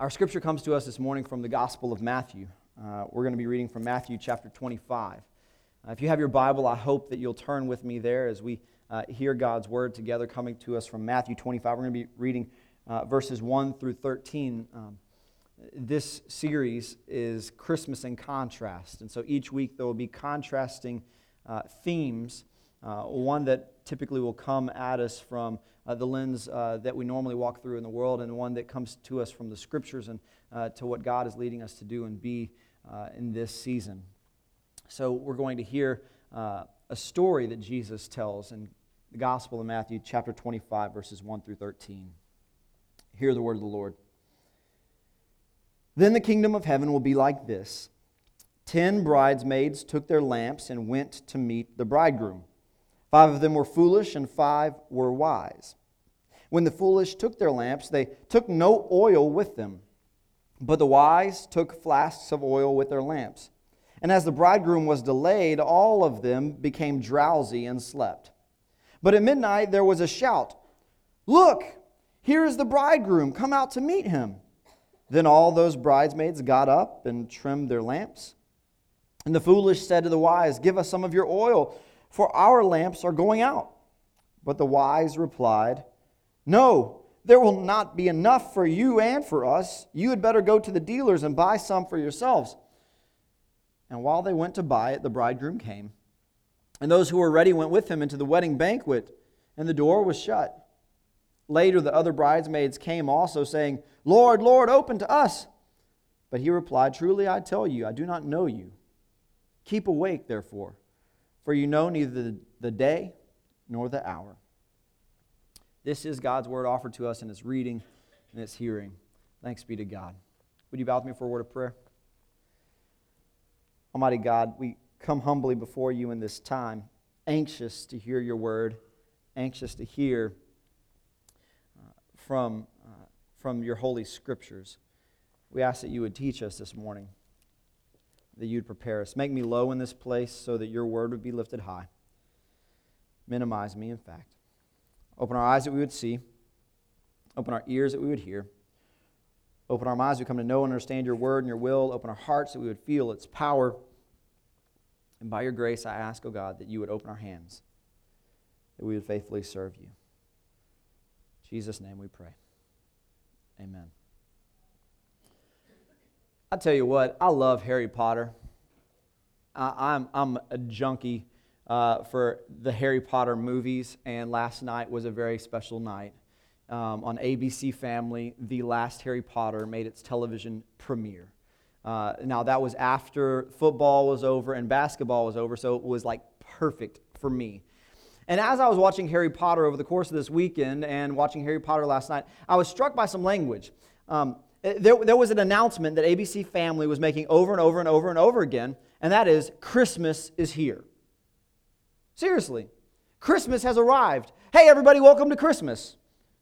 Our scripture comes to us this morning from the Gospel of Matthew. We're going to be reading from Matthew chapter 25. If you have your Bible, I hope that you'll turn with me there as we hear God's Word together coming to us from Matthew 25. We're going to be reading verses 1 through 13. This series is Christmas in Contrast, and so each week there will be contrasting themes, one that typically will come at us from the lens that we normally walk through in the world, and one that comes to us from the Scriptures and to what God is leading us to do and be in this season. So we're going to hear a story that Jesus tells in the Gospel of Matthew, chapter 25, verses 1 through 13. Hear the word of the Lord. Then the kingdom of heaven will be like this. 10 bridesmaids took their lamps and went to meet the bridegroom. 5 of them were foolish and 5 were wise. When the foolish took their lamps, they took no oil with them, but the wise took flasks of oil with their lamps. And as the bridegroom was delayed, all of them became drowsy and slept. But at midnight there was a shout, "Look, here is the bridegroom, come out to meet him." Then all those bridesmaids got up and trimmed their lamps. And the foolish said to the wise, "Give us some of your oil, for our lamps are going out." But the wise replied, "No, there will not be enough for you and for us. You had better go to the dealers and buy some for yourselves." And while they went to buy it, the bridegroom came. And those who were ready went with him into the wedding banquet, and the door was shut. Later the other bridesmaids came also, saying, "Lord, Lord, open to us." But he replied, "Truly I tell you, I do not know you. Keep awake, therefore, for you know neither the day nor the hour." This is God's word offered to us in its reading and its hearing. Thanks be to God. Would you bow with me for a word of prayer? Almighty God, we come humbly before you in this time, anxious to hear your word, anxious to hear from your holy scriptures. We ask that you would teach us this morning, that you'd prepare us. Make me low in this place so that your word would be lifted high. Minimize me, in fact. Open our eyes that we would see. Open our ears that we would hear. Open our minds, we come to know and understand your word and your will. Open our hearts that we would feel its power. And by your grace, I ask, O God, that you would open our hands, that we would faithfully serve you. In Jesus' name we pray. Amen. I tell you what, I love Harry Potter. I'm a junkie for the Harry Potter movies, and last night was a very special night. On ABC Family, the last Harry Potter made its television premiere. Now that was after football was over and basketball was over, so it was like perfect for me. And as I was watching Harry Potter over the course of this weekend and watching Harry Potter last night, I was struck by some language. There was an announcement that ABC Family was making over and over and over and over again, and that is, Christmas is here. Seriously, Christmas has arrived. Hey everybody, welcome to Christmas.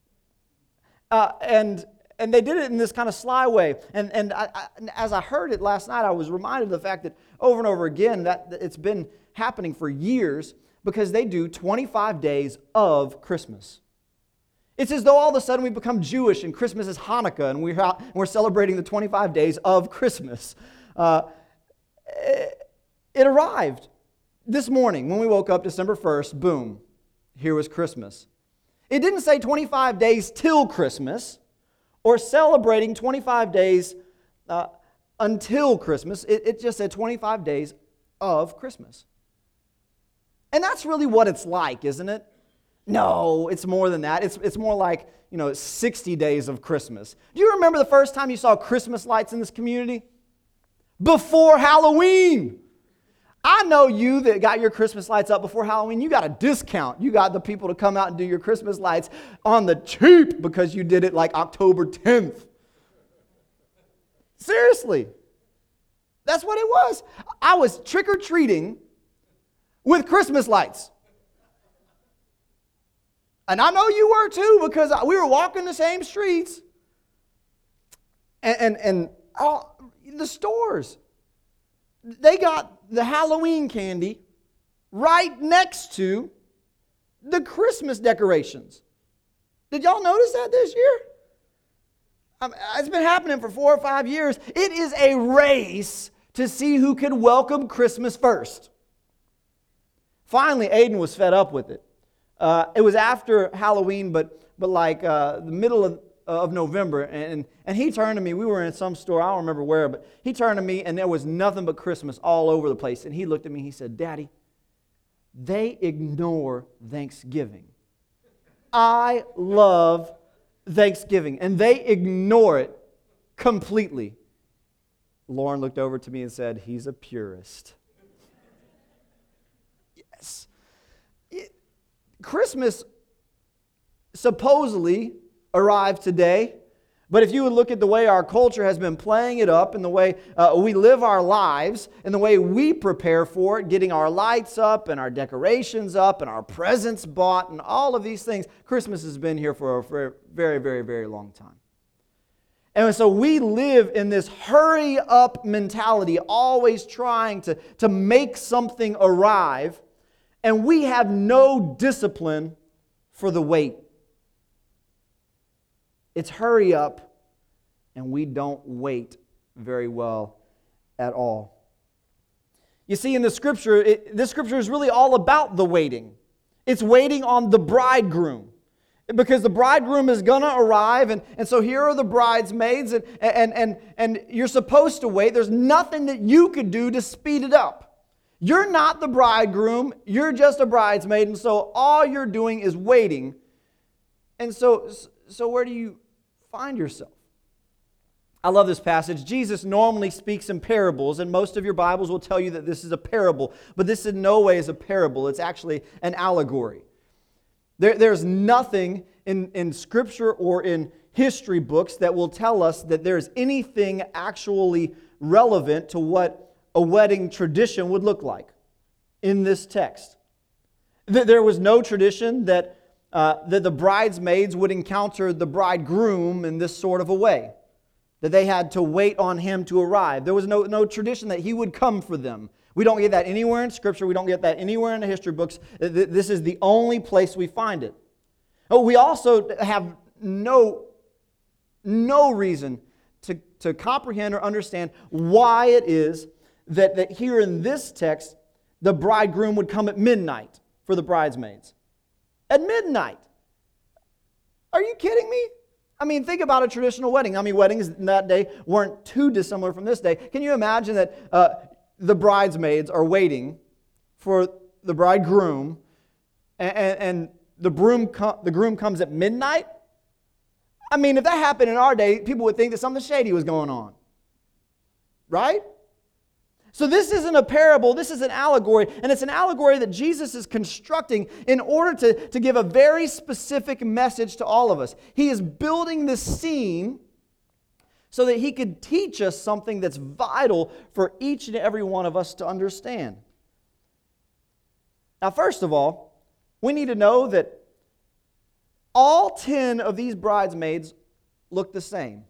And they did it in this kind of sly way. And as I heard it last night, I was reminded of the fact that over and over again that it's been happening for years, because they do 25 days of Christmas. It's as though all of a sudden we become Jewish and Christmas is Hanukkah and we're celebrating the 25 days of Christmas. It arrived this morning when we woke up December 1st, boom, here was Christmas. It didn't say 25 days till Christmas or celebrating 25 days until Christmas. It just said 25 days of Christmas. And that's really what it's like, isn't it? No, it's more than that. It's more like, 60 days of Christmas. Do you remember the first time you saw Christmas lights in this community? Before Halloween. I know you that got your Christmas lights up before Halloween. You got a discount. You got the people to come out and do your Christmas lights on the cheap because you did it like October 10th. Seriously. That's what it was. I was trick-or-treating with Christmas lights. And I know you were too, because we were walking the same streets. And the stores, they got the Halloween candy right next to the Christmas decorations. Did y'all notice that this year? It's been happening for 4 or 5 years. It is a race to see who can welcome Christmas first. Finally, Aiden was fed up with it. It was after Halloween, but like the middle of November, and he turned to me. We were in some store, I don't remember where, but he turned to me, and there was nothing but Christmas all over the place. And he looked at me, he said, "Daddy, they ignore Thanksgiving. I love Thanksgiving, and they ignore it completely." Lauren looked over to me and said, "He's a purist." Yes. Christmas supposedly arrived today, but if you would look at the way our culture has been playing it up and the way we live our lives and the way we prepare for it, getting our lights up and our decorations up and our presents bought and all of these things, Christmas has been here for a very, very, very long time. And so we live in this hurry-up mentality, always trying to make something arrive, and we have no discipline for the wait. It's hurry up, and we don't wait very well at all. You see, in the Scripture, this Scripture is really all about the waiting. It's waiting on the bridegroom. Because the bridegroom is going to arrive, and so here are the bridesmaids, and you're supposed to wait. There's nothing that you could do to speed it up. You're not the bridegroom, you're just a bridesmaid, and so all you're doing is waiting. And so where do you find yourself? I love this passage. Jesus normally speaks in parables, and most of your Bibles will tell you that this is a parable, but this in no way is a parable. It's actually an allegory. There's nothing in Scripture or in history books that will tell us that there's anything actually relevant to what a wedding tradition would look like in this text. There was no tradition that the bridesmaids would encounter the bridegroom in this sort of a way, that they had to wait on him to arrive. There was no tradition that he would come for them. We don't get that anywhere in Scripture. We don't get that anywhere in the history books. This is the only place we find it. We also have no reason to comprehend or understand why it is that here in this text, the bridegroom would come at midnight for the bridesmaids. At midnight. Are you kidding me? I mean, think about a traditional wedding. I mean, weddings in that day weren't too dissimilar from this day. Can you imagine that the bridesmaids are waiting for the bridegroom, and the groom comes at midnight? I mean, if that happened in our day, people would think that something shady was going on. Right? So this isn't a parable, this is an allegory, and it's an allegory that Jesus is constructing in order to give a very specific message to all of us. He is building this scene so that he could teach us something that's vital for each and every one of us to understand. Now, first of all, we need to know that all 10 of these bridesmaids look the same.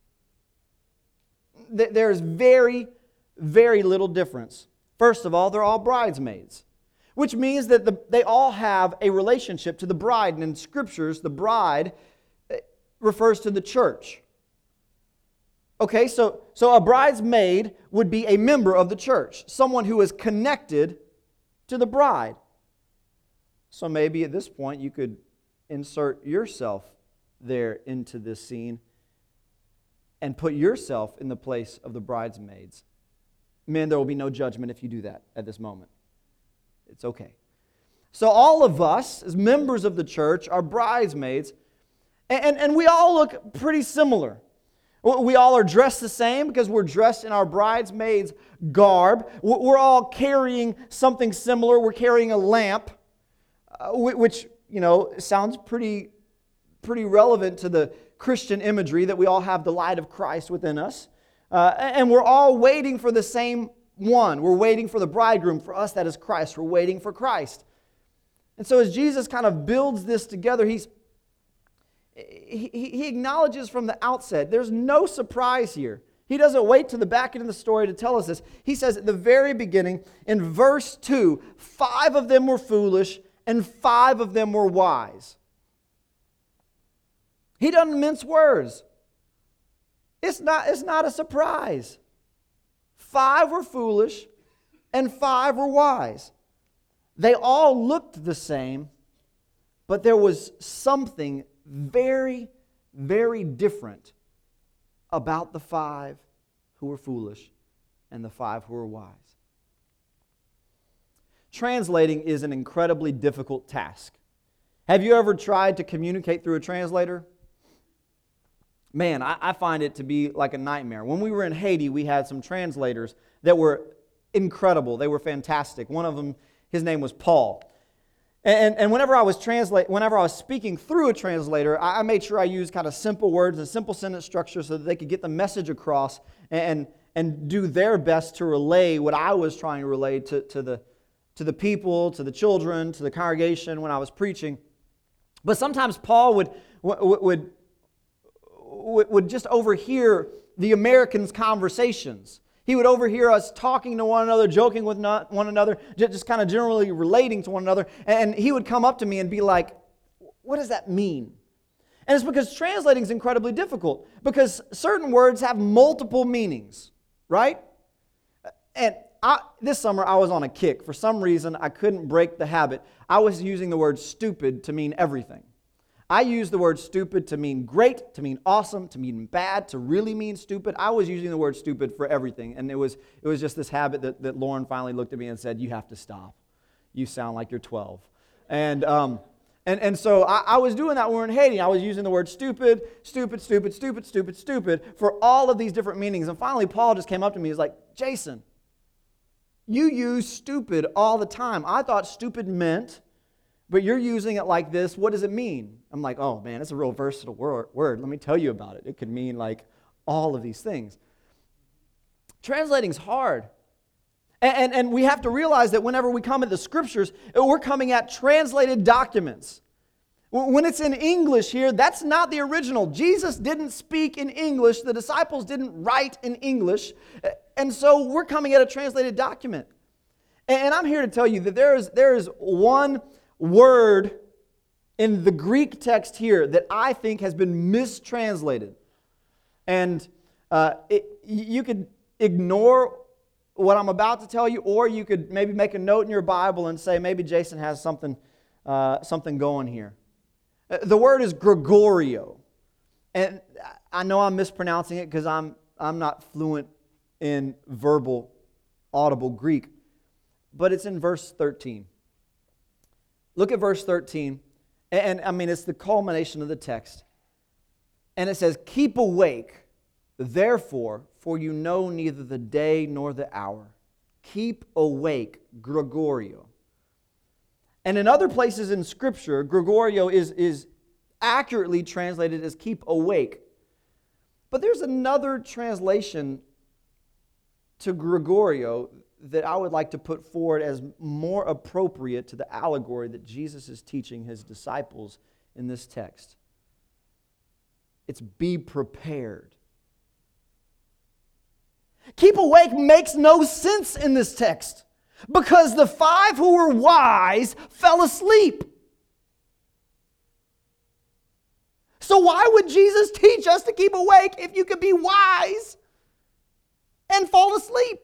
There's very, very little difference. First of all, they're all bridesmaids, which means that they all have a relationship to the bride. And in Scriptures, the bride refers to the church. Okay, so a bridesmaid would be a member of the church, someone who is connected to the bride. So maybe at this point you could insert yourself there into this scene and put yourself in the place of the bridesmaids. Men, there will be no judgment if you do that at this moment. It's okay. So all of us, as members of the church, are bridesmaids, and we all look pretty similar. We all are dressed the same because we're dressed in our bridesmaids' garb. We're all carrying something similar. We're carrying a lamp, which, sounds pretty relevant to the Christian imagery that we all have the light of Christ within us. And we're all waiting for the same one. We're waiting for the bridegroom. For us, that is Christ. We're waiting for Christ. And so as Jesus kind of builds this together, he acknowledges from the outset, there's no surprise here. He doesn't wait to the back end of the story to tell us this. He says at the very beginning, in verse 2, 5 of them were foolish and 5 of them were wise. He doesn't mince words. It's not a surprise. 5 were foolish and 5 were wise. They all looked the same, but there was something very, very different about the 5 who were foolish and the 5 who were wise. Translating is an incredibly difficult task. Have you ever tried to communicate through a translator? Man, I find it to be like a nightmare. When we were in Haiti, we had some translators that were incredible. They were fantastic. One of them, his name was Paul. And whenever I was speaking through a translator, I made sure I used kind of simple words and simple sentence structure so that they could get the message across and do their best to relay what I was trying to relay to the people, to the children, to the congregation when I was preaching. But sometimes Paul would just overhear the Americans' conversations. He would overhear us talking to one another, joking with one another, just kind of generally relating to one another. And he would come up to me and be like, what does that mean? And it's because translating is incredibly difficult, because certain words have multiple meanings, right? And this summer I was on a kick. For some reason, I couldn't break the habit. I was using the word stupid to mean everything. I used the word stupid to mean great, to mean awesome, to mean bad, to really mean stupid. I was using the word stupid for everything. And it was just this habit that Lauren finally looked at me and said, you have to stop. You sound like you're 12. And so I was doing that when we were in Haiti. I was using the word stupid for all of these different meanings. And finally, Paul just came up to me. He's like, Jason, you use stupid all the time. I thought stupid meant, but you're using it like this. What does it mean? I'm like, oh man, it's a real versatile word. Let me tell you about it. It could mean like all of these things. Translating's hard. And we have to realize that whenever we come at the Scriptures, we're coming at translated documents. When it's in English here, that's not the original. Jesus didn't speak in English. The disciples didn't write in English. And so we're coming at a translated document. And I'm here to tell you that there is one word in the Greek text here that I think has been mistranslated. And you could ignore what I'm about to tell you, or you could maybe make a note in your Bible and say, maybe Jason has something going here. The word is Gregorio. And I know I'm mispronouncing it because I'm not fluent in verbal, audible Greek. But it's in verse 13. Look at verse 13. And I mean, it's the culmination of the text. And it says, keep awake, therefore, for you know neither the day nor the hour. Keep awake, Gregorio. And in other places in Scripture, Gregorio is accurately translated as keep awake. But there's another translation to Gregorio that I would like to put forward as more appropriate to the allegory that Jesus is teaching his disciples in this text. It's be prepared. Keep awake makes no sense in this text because the 5 who were wise fell asleep. So why would Jesus teach us to keep awake if you could be wise and fall asleep?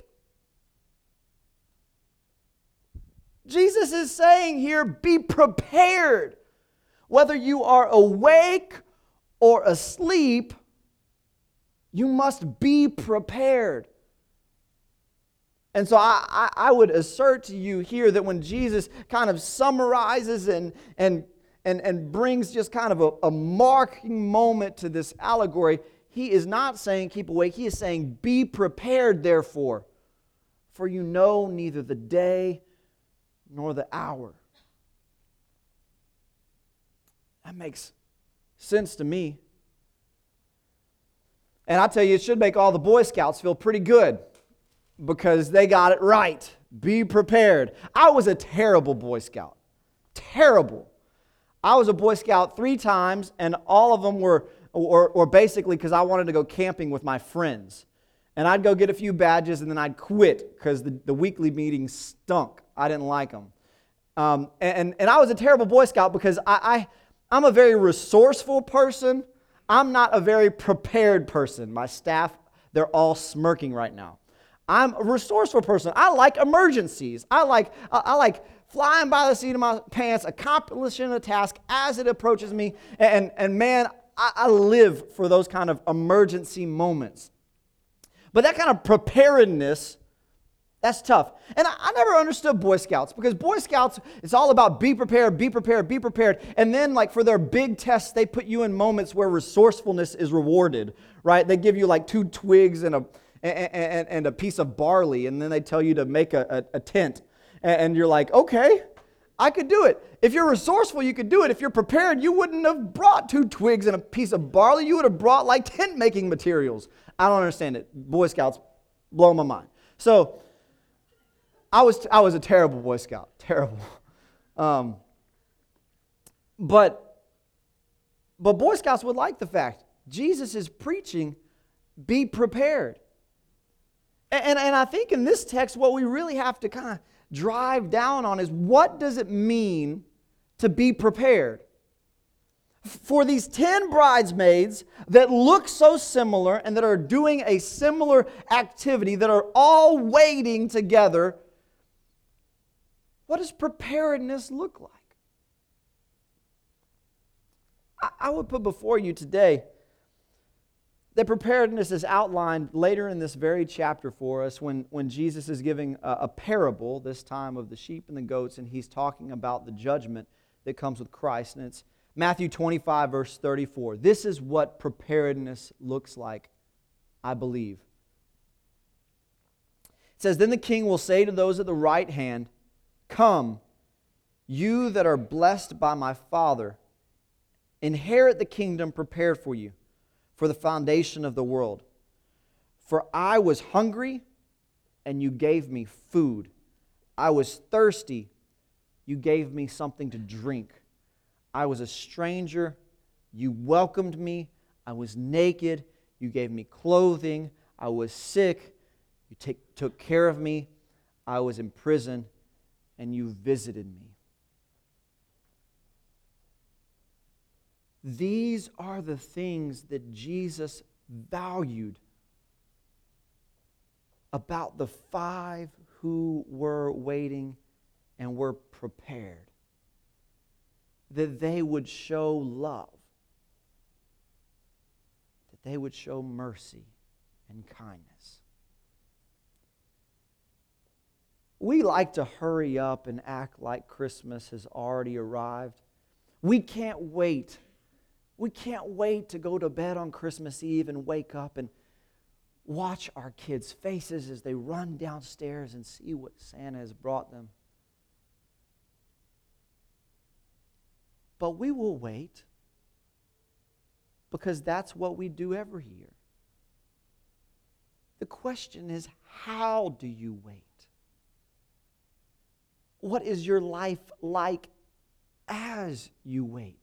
Jesus is saying here, be prepared. Whether you are awake or asleep, you must be prepared. And so I would assert to you here that when Jesus kind of summarizes and brings just kind of a marking moment to this allegory, he is not saying keep awake. He is saying be prepared, therefore, for you know neither the day nor the hour. That makes sense to me. And I tell you, it should make all the Boy Scouts feel pretty good because they got it right. Be prepared. I was a terrible Boy Scout. Terrible. I was a Boy Scout 3 times, and all of them were basically because I wanted to go camping with my friends. And I'd go get a few badges, and then I'd quit because the weekly meetings stunk. I didn't like them. And I was a terrible Boy Scout because I'm a very resourceful person. I'm not a very prepared person. My staff, they're all smirking right now. I'm a resourceful person. I like emergencies. I like flying by the seat of my pants, accomplishing a task as it approaches me. And man, I live for those kind of emergency moments. But that kind of preparedness, that's tough. And I never understood Boy Scouts, because Boy Scouts, it's all about be prepared, be prepared, be prepared. And then like for their big tests, they put you in moments where resourcefulness is rewarded, right? They give you like 2 twigs and a piece of barley, and then they tell you to make a tent. And you're like, okay, I could do it. If you're resourceful, you could do it. If you're prepared, you wouldn't have brought 2 twigs and a piece of barley. You would have brought like tent making materials. I don't understand it. Boy Scouts blow my mind. So I was a terrible Boy Scout, terrible. But Boy Scouts would like the fact Jesus is preaching, be prepared. And I think in this text, what we really have to kind of drive down on is, what does it mean to be prepared? For these 10 bridesmaids that look so similar and that are doing a similar activity, that are all waiting together, what does preparedness look like? I would put before you today that preparedness is outlined later in this very chapter for us when Jesus is giving a parable, this time of the sheep and the goats, and he's talking about the judgment that comes with Christ. And it's Matthew 25, verse 34. This is what preparedness looks like, I believe. It says, "Then the king will say to those at the right hand, 'Come, you that are blessed by my Father, inherit the kingdom prepared for you for the foundation of the world. For I was hungry, and you gave me food. I was thirsty, you gave me something to drink. I was a stranger, you welcomed me. I was naked, you gave me clothing. I was sick, you took care of me. I was in prison, and you visited me.'" These are the things that Jesus valued about the 5 who were waiting and were prepared. That they would show love. That they would show mercy and kindness. We like to hurry up and act like Christmas has already arrived. We can't wait. We can't wait to go to bed on Christmas Eve and wake up and watch our kids' faces as they run downstairs and see what Santa has brought them. But we will wait, because that's what we do every year. The question is, how do you wait? What is your life like as you wait?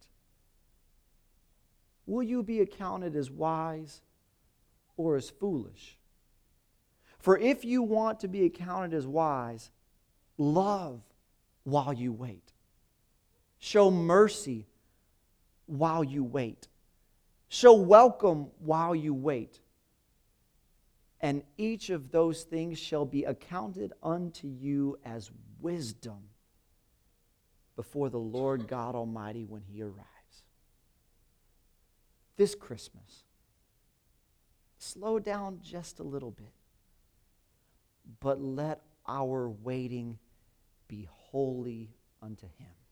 Will you be accounted as wise or as foolish? For if you want to be accounted as wise, love while you wait. Show mercy while you wait. Show welcome while you wait. And each of those things shall be accounted unto you as wisdom before the Lord God Almighty when He arrives. This Christmas, slow down just a little bit, but let our waiting be holy unto Him.